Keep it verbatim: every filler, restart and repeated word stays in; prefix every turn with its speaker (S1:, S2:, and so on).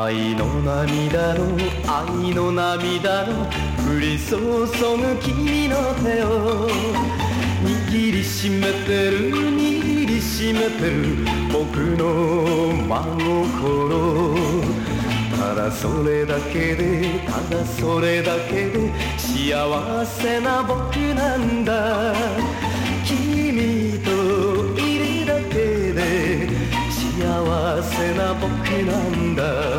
S1: 愛の涙の愛の涙の降り注ぐ君の手を握りしめてる握りしめてる僕の真心ただそれだけでただそれだけで幸せな僕なんだ